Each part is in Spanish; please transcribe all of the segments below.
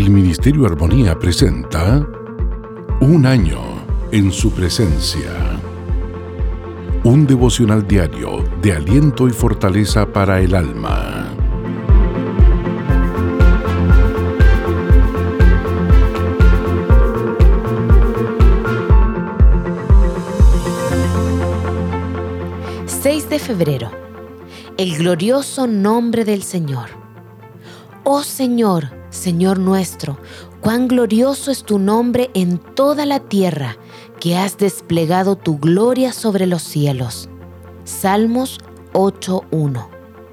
El Ministerio Armonía presenta Un año en su presencia. Un devocional diario de aliento y fortaleza para el alma. De febrero. El glorioso nombre del Señor. Oh Señor, Señor nuestro, cuán glorioso es tu nombre en toda la tierra, que has desplegado tu gloria sobre los cielos. Salmos 8:1.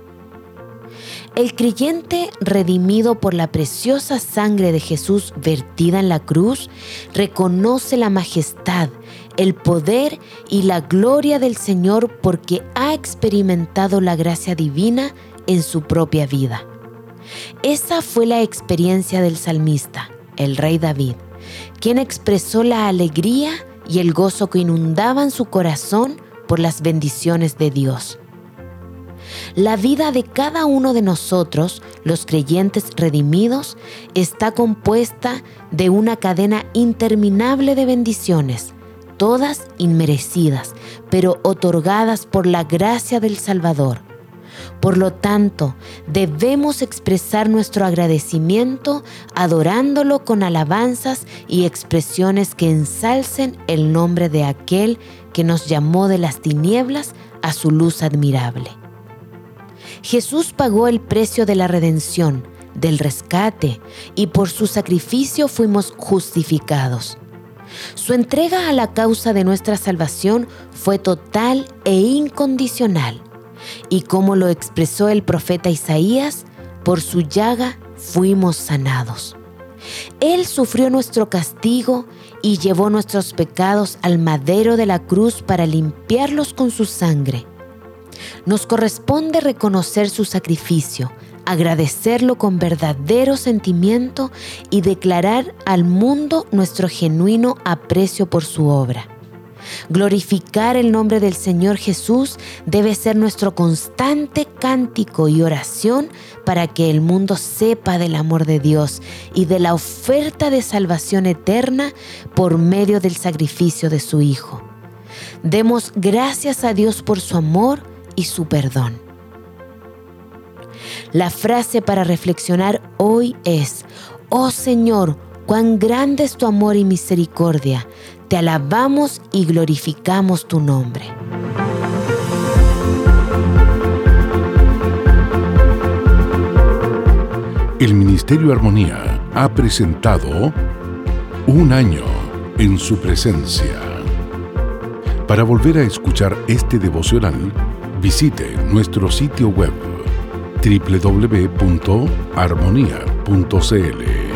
El creyente redimido por la preciosa sangre de Jesús vertida en la cruz, reconoce la majestad, el poder y la gloria del Señor porque ha experimentado la gracia divina en su propia vida. Esa fue la experiencia del salmista, el rey David, quien expresó la alegría y el gozo que inundaban su corazón por las bendiciones de Dios. La vida de cada uno de nosotros, los creyentes redimidos, está compuesta de una cadena interminable de bendiciones, todas inmerecidas, pero otorgadas por la gracia del Salvador. Por lo tanto, debemos expresar nuestro agradecimiento adorándolo con alabanzas y expresiones que ensalcen el nombre de aquel que nos llamó de las tinieblas a su luz admirable. Jesús pagó el precio de la redención, del rescate, y por su sacrificio fuimos justificados. Su entrega a la causa de nuestra salvación fue total e incondicional, y como lo expresó el profeta Isaías, por su llaga fuimos sanados. Él sufrió nuestro castigo y llevó nuestros pecados al madero de la cruz para limpiarlos con su sangre. Nos corresponde reconocer su sacrificio, agradecerlo con verdadero sentimiento y declarar al mundo nuestro genuino aprecio por su obra. Glorificar el nombre del Señor Jesús debe ser nuestro constante cántico y oración para que el mundo sepa del amor de Dios y de la oferta de salvación eterna por medio del sacrificio de su Hijo. Demos gracias a Dios por su amor y su perdón. La frase para reflexionar hoy es: Oh Señor, cuán grande es tu amor y misericordia. Te alabamos y glorificamos tu nombre. El Ministerio Armonía ha presentado Un año en su presencia. Para volver a escuchar este devocional, visite nuestro sitio web www.armonia.cl.